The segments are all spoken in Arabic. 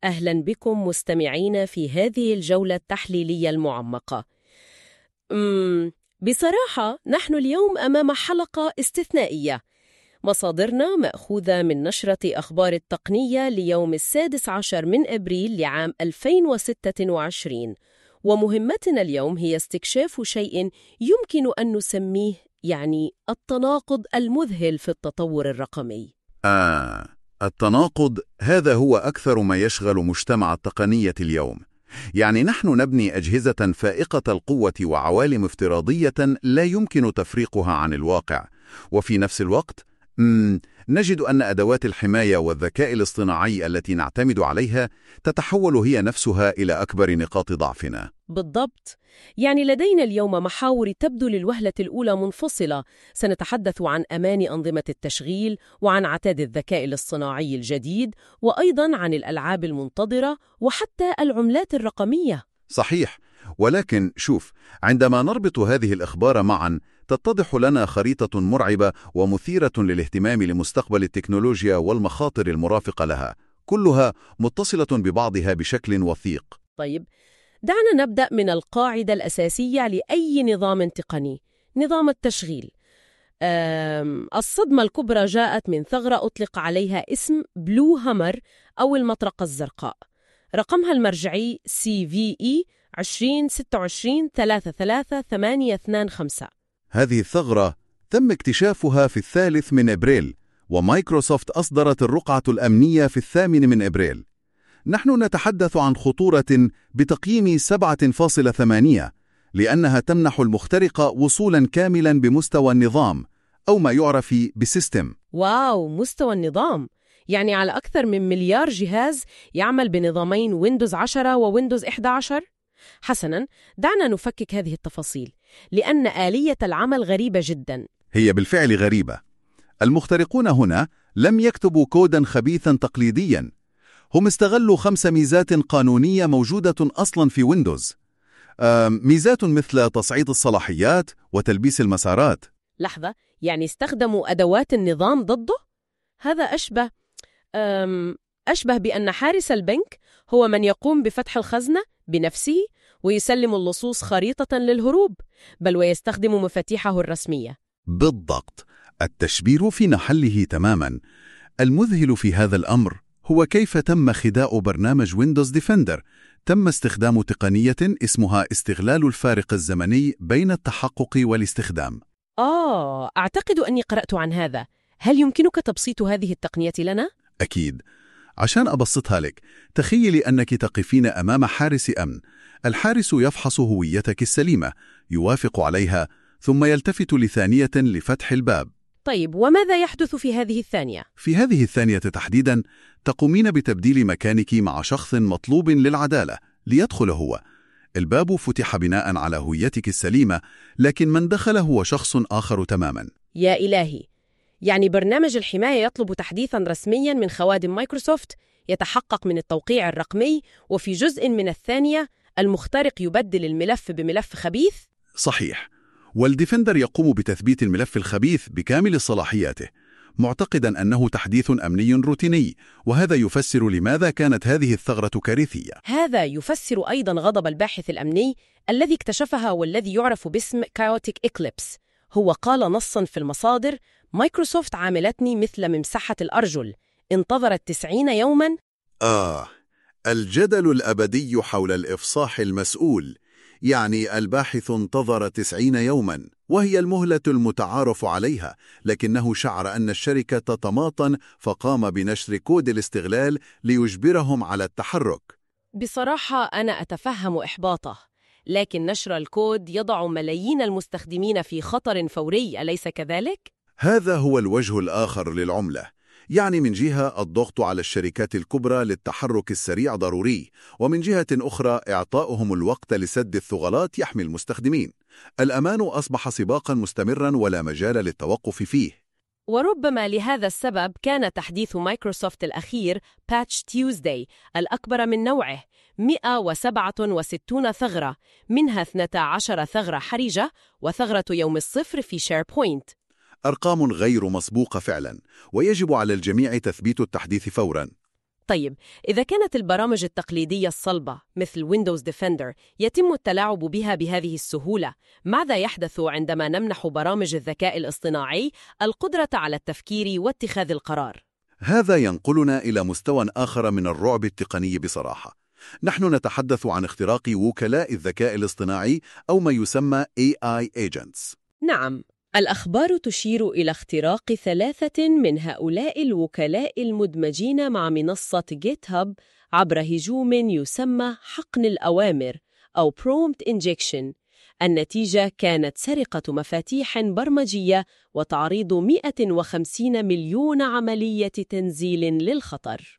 أهلا بكم مستمعين في هذه الجولة التحليلية المعمقة. بصراحة نحن اليوم أمام حلقة استثنائية. مصادرنا مأخوذة من نشرة أخبار التقنية ليوم 16 من أبريل لعام 2026، ومهمتنا اليوم هي استكشاف شيء يمكن أن نسميه التناقض المذهل في التطور الرقمي. التناقض هذا هو أكثر ما يشغل مجتمع التقنية اليوم. نحن نبني أجهزة فائقة القوة وعوالم افتراضية لا يمكن تفريقها عن الواقع، وفي نفس الوقت نجد أن أدوات الحماية والذكاء الاصطناعي التي نعتمد عليها تتحول هي نفسها إلى أكبر نقاط ضعفنا. بالضبط. لدينا اليوم محاور تبدو للوهلة الأولى منفصلة. سنتحدث عن أمان أنظمة التشغيل، وعن عتاد الذكاء الاصطناعي الجديد، وأيضاً عن الألعاب المنتظرة، وحتى العملات الرقمية. صحيح، ولكن شوف، عندما نربط هذه الأخبار معاً تتضح لنا خريطة مرعبة ومثيرة للاهتمام لمستقبل التكنولوجيا والمخاطر المرافقة لها، كلها متصلة ببعضها بشكل وثيق. طيب، دعنا نبدأ من القاعدة الأساسية لأي نظام تقني: نظام التشغيل. الصدمة الكبرى جاءت من ثغرة أطلق عليها اسم بلو هامر أو المطرقة الزرقاء. رقمها المرجعي CVE 2026-33825. هذه الثغرة تم اكتشافها في 3 من أبريل، ومايكروسوفت أصدرت الرقعة الأمنية في 8 من أبريل. نحن نتحدث عن خطورة بتقييم 7.8، لأنها تمنح المخترق وصولاً كاملاً بمستوى النظام، أو ما يعرف بسيستم. واو، مستوى النظام! على أكثر من مليار جهاز يعمل بنظامين ويندوز 10 وويندوز 11؟ حسناً، دعنا نفكك هذه التفاصيل، لأن آلية العمل غريبة جداً. هي بالفعل غريبة. المخترقون هنا لم يكتبوا كوداً خبيثاً تقليدياً، هم استغلوا 5 ميزات قانونية موجودة أصلاً في ويندوز. ميزات مثل تصعيد الصلاحيات وتلبيس المسارات. لحظة، استخدموا أدوات النظام ضده؟ هذا أشبه بأن حارس البنك هو من يقوم بفتح الخزنة بنفسه ويسلم اللصوص خريطة للهروب، بل ويستخدم مفاتيحه الرسمية. بالضبط، التشبير في محله تماماً. المذهل في هذا الأمر هو كيف تم خداع برنامج ويندوز ديفندر. تم استخدام تقنية اسمها استغلال الفارق الزمني بين التحقق والاستخدام. أعتقد أني قرأت عن هذا. هل يمكنك تبسيط هذه التقنية لنا؟ أكيد. عشان أبسطها لك، تخيلي أنك تقفين أمام حارس أمن. الحارس يفحص هويتك السليمة، يوافق عليها، ثم يلتفت لثانية لفتح الباب. طيب، وماذا يحدث في هذه الثانية؟ في هذه الثانية تحديداً تقومين بتبديل مكانك مع شخص مطلوب للعدالة ليدخل هو. الباب فتح بناء على هويتك السليمة، لكن من دخل هو شخص آخر تماماً. يا إلهي! برنامج الحماية يطلب تحديثاً رسمياً من خوادم مايكروسوفت، يتحقق من التوقيع الرقمي، وفي جزء من الثانية المخترق يبدل الملف بملف خبيث؟ صحيح، والديفندر يقوم بتثبيت الملف الخبيث بكامل صلاحياته، معتقداً أنه تحديث أمني روتيني، وهذا يفسر لماذا كانت هذه الثغرة كارثية. هذا يفسر أيضاً غضب الباحث الأمني الذي اكتشفها، والذي يعرف باسم Chaotic Eclipse. هو قال نصاً في المصادر: مايكروسوفت عاملتني مثل ممسحة الأرجل، انتظرت 90 يوماً. الجدل الأبدي حول الإفصاح المسؤول. الباحث انتظر 90 يوماً، وهي المهلة المتعارف عليها، لكنه شعر أن الشركة تتماطن، فقام بنشر كود الاستغلال ليجبرهم على التحرك. بصراحة أنا أتفهم إحباطه، لكن نشر الكود يضع ملايين المستخدمين في خطر فوري، أليس كذلك؟ هذا هو الوجه الآخر للعملة. من جهة الضغط على الشركات الكبرى للتحرك السريع ضروري، ومن جهة أخرى إعطاؤهم الوقت لسد الثغرات يحمي المستخدمين. الأمان أصبح سباقاً مستمراً ولا مجال للتوقف فيه. وربما لهذا السبب كان تحديث مايكروسوفت الأخير Patch Tuesday الأكبر من نوعه، 167 ثغرة، منها 12 ثغرة حرجة وثغرة يوم الصفر في SharePoint. أرقام غير مسبوقة فعلا، ويجب على الجميع تثبيت التحديث فورا. طيب، إذا كانت البرامج التقليدية الصلبة مثل Windows Defender يتم التلاعب بها بهذه السهولة، ماذا يحدث عندما نمنح برامج الذكاء الاصطناعي القدرة على التفكير واتخاذ القرار؟ هذا ينقلنا إلى مستوى آخر من الرعب التقني بصراحة. نحن نتحدث عن اختراق وكلاء الذكاء الاصطناعي أو ما يسمى AI Agents. نعم، الأخبار تشير إلى اختراق 3 من هؤلاء الوكلاء المدمجين مع منصة GitHub عبر هجوم يسمى حقن الأوامر أو Prompt Injection. النتيجة كانت سرقة مفاتيح برمجية وتعريض 150 مليون عملية تنزيل للخطر.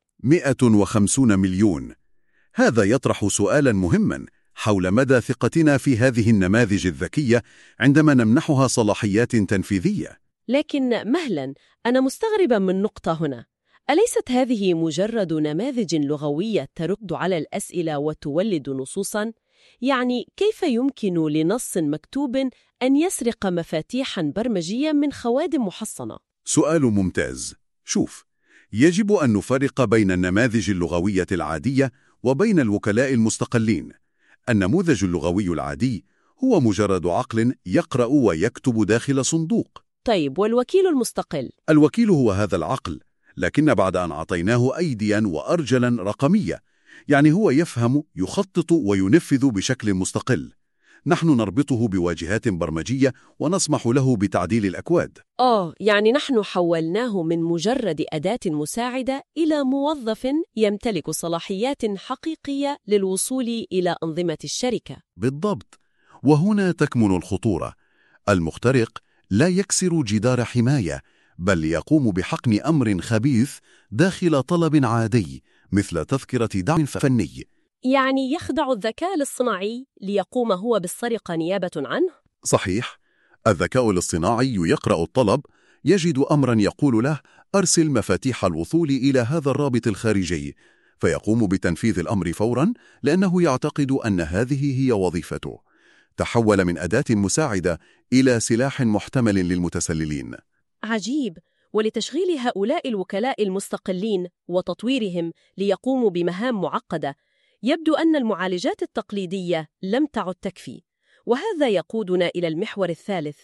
150 مليون. هذا يطرح سؤالاً مهماً حول مدى ثقتنا في هذه النماذج الذكية عندما نمنحها صلاحيات تنفيذية. لكن مهلاً، أنا مستغرباً من نقطة هنا. أليست هذه مجرد نماذج لغوية ترد على الأسئلة وتولد نصوصاً؟ يعني كيف يمكن لنص مكتوب أن يسرق مفاتيحاً برمجية من خوادم محصنة؟ سؤال ممتاز. شوف، يجب أن نفرق بين النماذج اللغوية العادية وبين الوكلاء المستقلين. النموذج اللغوي العادي هو مجرد عقل يقرأ ويكتب داخل صندوق. طيب، والوكيل المستقل؟ الوكيل هو هذا العقل، لكن بعد أن أعطيناه أيدياً وأرجلاً رقمية، يعني هو يفهم، يخطط وينفذ بشكل مستقل. نحن نربطه بواجهات برمجية ونسمح له بتعديل الأكواد. يعني نحن حولناه من مجرد أداة مساعدة إلى موظف يمتلك صلاحيات حقيقية للوصول إلى أنظمة الشركة. بالضبط، وهنا تكمن الخطورة. المخترق لا يكسر جدار حماية، بل يقوم بحقن أمر خبيث داخل طلب عادي مثل تذكرة دعم فني. يعني يخدع الذكاء الاصطناعي ليقوم هو بالسرقة نيابة عنه؟ صحيح. الذكاء الاصطناعي يقرأ الطلب، يجد أمراً يقول له أرسل مفاتيح الوصول إلى هذا الرابط الخارجي، فيقوم بتنفيذ الأمر فوراً لأنه يعتقد أن هذه هي وظيفته. تحول من أداة مساعدة إلى سلاح محتمل للمتسللين. عجيب. ولتشغيل هؤلاء الوكلاء المستقلين وتطويرهم ليقوموا بمهام معقدة، يبدو أن المعالجات التقليدية لم تعد تكفي. وهذا يقودنا إلى المحور الثالث.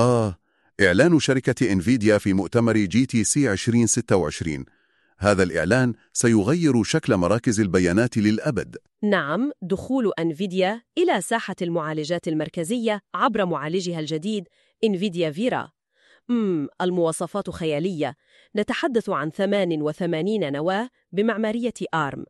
إعلان شركة إنفيديا في مؤتمر GTC 2026. هذا الإعلان سيغير شكل مراكز البيانات للأبد. نعم، دخول أنفيديا إلى ساحة المعالجات المركزية عبر معالجها الجديد إنفيديا فيرا. المواصفات خيالية. نتحدث عن 88 نواة بمعمارية آرم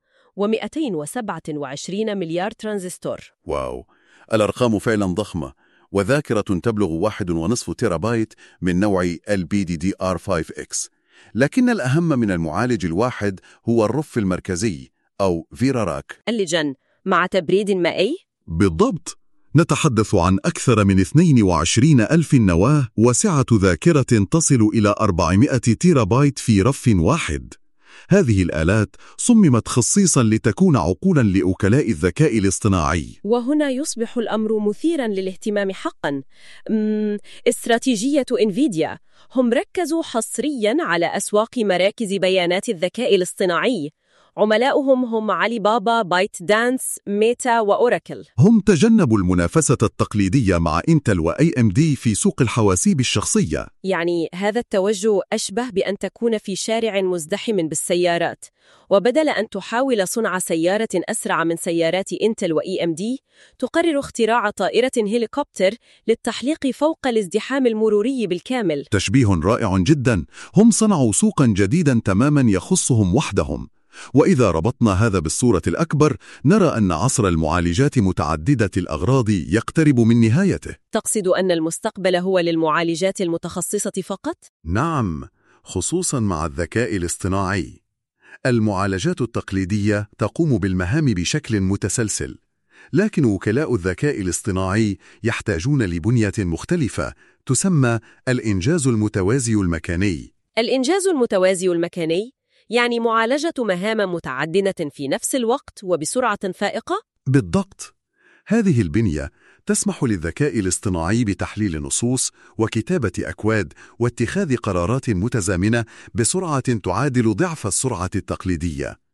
و227 مليار ترانزستور. واو، الأرقام فعلا ضخمة. وذاكرة تبلغ 1.5 تيرابايت من نوع LPDDR5X. لكن الأهم من المعالج الواحد هو الرف المركزي أو فيراراك اللجن مع تبريد مائي. بالضبط، نتحدث عن أكثر من 22,000 نواة وسعة ذاكرة تصل إلى 400 تيرابايت في رف واحد. هذه الآلات صممت خصيصاً لتكون عقولاً لوكلاء الذكاء الاصطناعي. وهنا يصبح الأمر مثيراً للاهتمام حقاً. استراتيجية إنفيديا، هم ركزوا حصرياً على أسواق مراكز بيانات الذكاء الاصطناعي. عملاؤهم هم علي بابا، بايت دانس، ميتا وأوراكل. هم تجنبوا المنافسة التقليدية مع إنتل وAMD في سوق الحواسيب الشخصية. يعني هذا التوجه أشبه بأن تكون في شارع مزدحم بالسيارات، وبدل أن تحاول صنع سيارة أسرع من سيارات إنتل وAMD، تقرر اختراع طائرة هليكوبتر للتحليق فوق الازدحام المروري بالكامل. تشبيه رائع جدا. هم صنعوا سوقا جديدا تماما يخصهم وحدهم. وإذا ربطنا هذا بالصورة الأكبر، نرى أن عصر المعالجات متعددة الأغراض يقترب من نهايته. تقصد أن المستقبل هو للمعالجات المتخصصة فقط؟ نعم، خصوصا مع الذكاء الاصطناعي. المعالجات التقليدية تقوم بالمهام بشكل متسلسل، لكن وكلاء الذكاء الاصطناعي يحتاجون لبنية مختلفة تسمى الإنجاز المتوازي المكاني. الإنجاز المتوازي المكاني يعني معالجة مهام متعددة في نفس الوقت وبسرعة فائقة؟ بالضبط. هذه البنية تسمح للذكاء الاصطناعي بتحليل نصوص وكتابة أكواد واتخاذ قرارات متزامنة بسرعة تعادل ضعف السرعة التقليدية.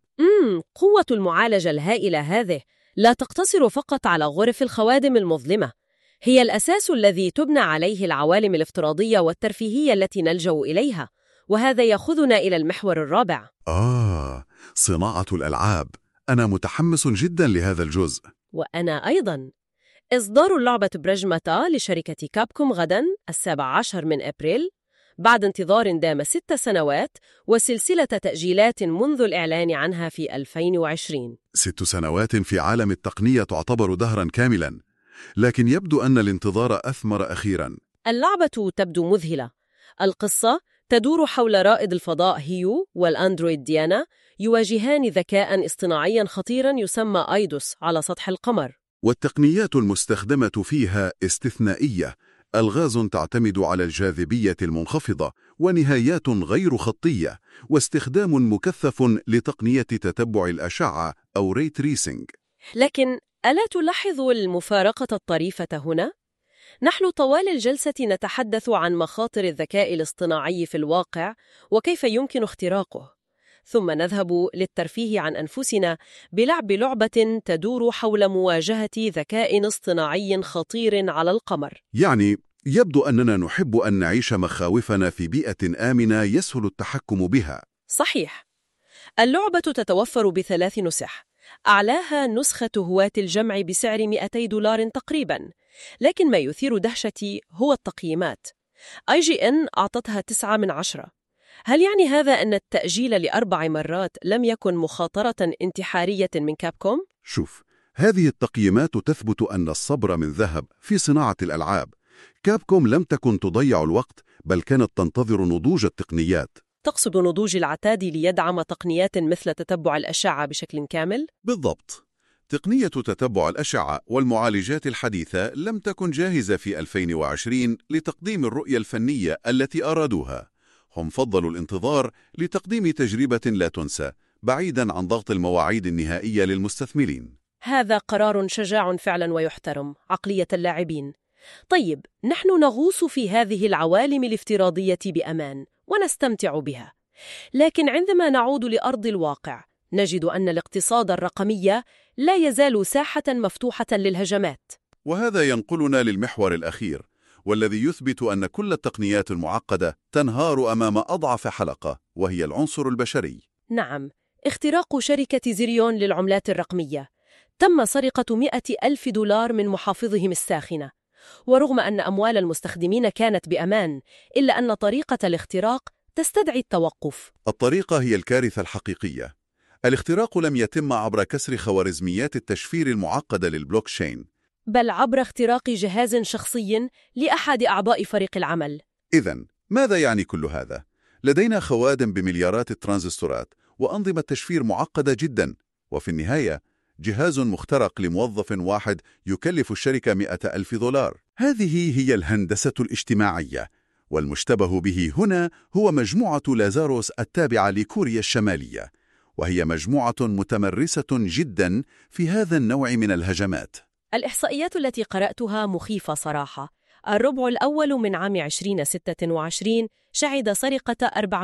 قوة المعالجة الهائلة هذه لا تقتصر فقط على غرف الخوادم المظلمة، هي الأساس الذي تبنى عليه العوالم الافتراضية والترفيهية التي نلجأ إليها، وهذا يأخذنا إلى المحور الرابع. صناعة الألعاب. أنا متحمس جدا لهذا الجزء. وأنا أيضاً. إصدار اللعبة براجماتا لشركة كابكوم غداً 17 أبريل، بعد انتظار دام 6 سنوات وسلسلة تأجيلات منذ الإعلان عنها في 2020. 6 سنوات في عالم التقنية تعتبر دهراً كاملاً، لكن يبدو أن الانتظار أثمر أخيراً. اللعبة تبدو مذهلة. القصة تدور حول رائد الفضاء هيو والأندرويد ديانا يواجهان ذكاء اصطناعيا خطيرا يسمى أيدوس على سطح القمر. والتقنيات المستخدمة فيها استثنائية، ألغاز تعتمد على الجاذبية المنخفضة ونهايات غير خطية، واستخدام مكثف لتقنية تتبع الأشعة أو ري تريسينج. لكن ألا تلاحظ المفارقة الطريفة هنا؟ نحن طوال الجلسة نتحدث عن مخاطر الذكاء الاصطناعي في الواقع وكيف يمكن اختراقه، ثم نذهب للترفيه عن أنفسنا بلعب لعبة تدور حول مواجهة ذكاء اصطناعي خطير على القمر. يعني يبدو أننا نحب أن نعيش مخاوفنا في بيئة آمنة يسهل التحكم بها. صحيح. اللعبة تتوفر ب3 نسخ، أعلاها نسخة هواة الجمع بسعر $200 تقريباً، لكن ما يثير دهشتي هو التقييمات. IGN أعطتها 9 من 10. هل يعني هذا أن التأجيل ل4 مرات لم يكن مخاطرة انتحارية من كابكوم؟ شوف، هذه التقييمات تثبت أن الصبر من ذهب في صناعة الألعاب. كابكوم لم تكن تضيع الوقت، بل كانت تنتظر نضوج التقنيات. تقصد نضوج العتاد ليدعم تقنيات مثل تتبع الأشعة بشكل كامل؟ بالضبط. تقنية تتبع الأشعة والمعالجات الحديثة لم تكن جاهزة في 2020 لتقديم الرؤية الفنية التي أرادوها. هم فضلوا الانتظار لتقديم تجربة لا تنسى، بعيداً عن ضغط المواعيد النهائية للمستثمرين. هذا قرار شجاع فعلاً ويحترم، عقلية اللاعبين. طيب، نحن نغوص في هذه العوالم الافتراضية بأمان ونستمتع بها، لكن عندما نعود لأرض الواقع نجد أن الاقتصاد الرقمي لا يزال ساحة مفتوحة للهجمات. وهذا ينقلنا للمحور الأخير، والذي يثبت أن كل التقنيات المعقدة تنهار أمام أضعف حلقة، وهي العنصر البشري. نعم، اختراق شركة زيريون للعملات الرقمية. تم سرقة $100,000 من محافظهم الساخنة، ورغم أن أموال المستخدمين كانت بأمان، إلا أن طريقة الاختراق تستدعي التوقف. الطريقة هي الكارثة الحقيقية. الاختراق لم يتم عبر كسر خوارزميات التشفير المعقدة للبلوكشين، بل عبر اختراق جهاز شخصي لأحد أعضاء فريق العمل. إذن ماذا يعني كل هذا؟ لدينا خوادم بمليارات الترانزستورات وأنظمة تشفير معقدة جدا، وفي النهاية جهاز مخترق لموظف واحد يكلف الشركة $100,000. هذه هي الهندسة الاجتماعية، والمشتبه به هنا هو مجموعة لازاروس التابعة لكوريا الشمالية، وهي مجموعة متمرسة جدا في هذا النوع من الهجمات. الإحصائيات التي قرأتها مخيفة صراحة. الربع الأول من عام 2026 شهد سرقة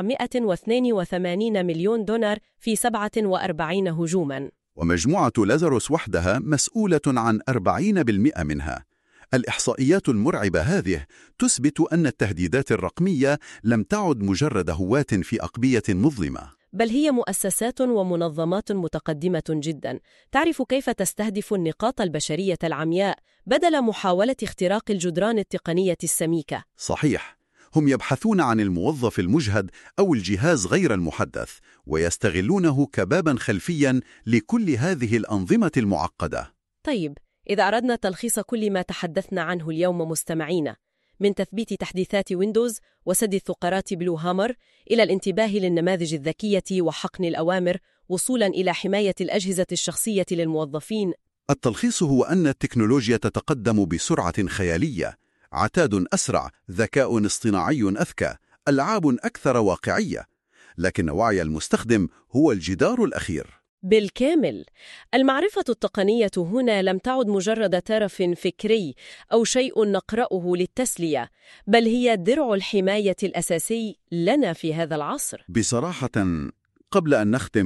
$482 مليون في 47 هجوماً، ومجموعة لازاروس وحدها مسؤولة عن 40% منها. الإحصائيات المرعبة هذه تثبت أن التهديدات الرقمية لم تعد مجرد هوات في أقبية مظلمة، بل هي مؤسسات ومنظمات متقدمة جدا تعرف كيف تستهدف النقاط البشرية العمياء بدل محاولة اختراق الجدران التقنية السميكة. صحيح، هم يبحثون عن الموظف المجهد أو الجهاز غير المحدث، ويستغلونه كبابا خلفيا لكل هذه الأنظمة المعقدة. طيب، إذا أردنا تلخيص كل ما تحدثنا عنه اليوم مستمعينا، من تثبيت تحديثات ويندوز وسد الثغرات بلو هامر إلى الانتباه للنماذج الذكية وحقن الأوامر، وصولاً إلى حماية الأجهزة الشخصية للموظفين، التلخيص هو أن التكنولوجيا تتقدم بسرعة خيالية، عتاد أسرع، ذكاء اصطناعي أذكى، ألعاب أكثر واقعية، لكن وعي المستخدم هو الجدار الأخير. بالكامل. المعرفة التقنية هنا لم تعد مجرد ترف فكري أو شيء نقرأه للتسلية، بل هي درع الحماية الأساسي لنا في هذا العصر. بصراحة، قبل أن نختم،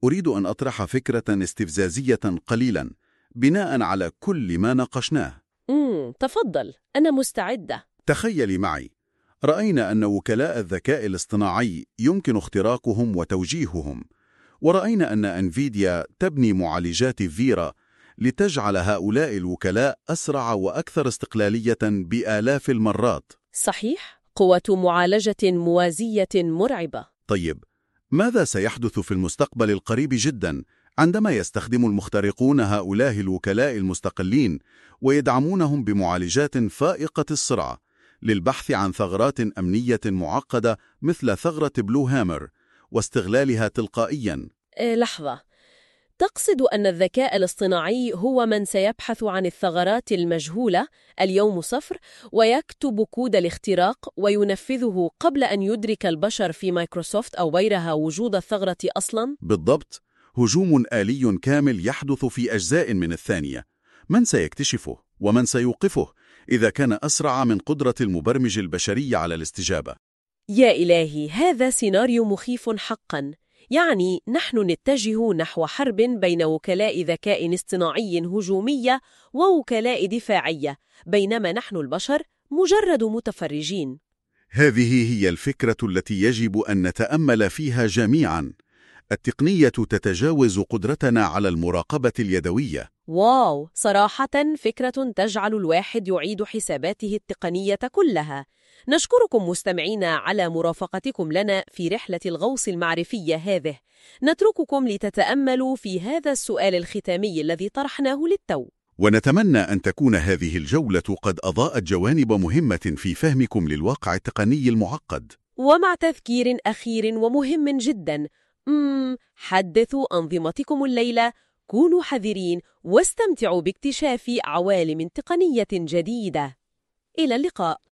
أريد أن أطرح فكرة استفزازية قليلا بناء على كل ما ناقشناه. تفضل، أنا مستعدة. تخيلي معي، رأينا أن وكلاء الذكاء الاصطناعي يمكن اختراقهم وتوجيههم، ورأينا أن أنفيديا تبني معالجات فيرا لتجعل هؤلاء الوكلاء أسرع وأكثر استقلالية بآلاف المرات. صحيح، قوة معالجة موازية مرعبة. طيب، ماذا سيحدث في المستقبل القريب جدا عندما يستخدم المخترقون هؤلاء الوكلاء المستقلين ويدعمونهم بمعالجات فائقة السرعة للبحث عن ثغرات أمنية معقدة مثل ثغرة بلو هامر واستغلالها تلقائيا؟ لحظة، تقصد أن الذكاء الاصطناعي هو من سيبحث عن الثغرات المجهولة اليوم صفر ويكتب كود الاختراق وينفذه قبل أن يدرك البشر في مايكروسوفت أو غيرها وجود الثغرة أصلاً؟ بالضبط، هجوم آلي كامل يحدث في أجزاء من الثانية. من سيكتشفه ومن سيوقفه إذا كان أسرع من قدرة المبرمج البشري على الاستجابة؟ يا إلهي، هذا سيناريو مخيف حقاً. يعني نحن نتجه نحو حرب بين وكلاء ذكاء اصطناعي هجومية ووكلاء دفاعية، بينما نحن البشر مجرد متفرجين. هذه هي الفكرة التي يجب أن نتأمل فيها جميعاً. التقنية تتجاوز قدرتنا على المراقبة اليدوية. واو، صراحة فكرة تجعل الواحد يعيد حساباته التقنية كلها. نشكركم مستمعينا على مرافقتكم لنا في رحلة الغوص المعرفية هذه. نترككم لتتأملوا في هذا السؤال الختامي الذي طرحناه للتو. ونتمنى أن تكون هذه الجولة قد أضاءت جوانب مهمة في فهمكم للواقع التقني المعقد. ومع تذكير أخير ومهم جدا، حدثوا أنظمتكم الليلة، كونوا حذرين واستمتعوا باكتشاف عوالم تقنية جديدة. إلى اللقاء.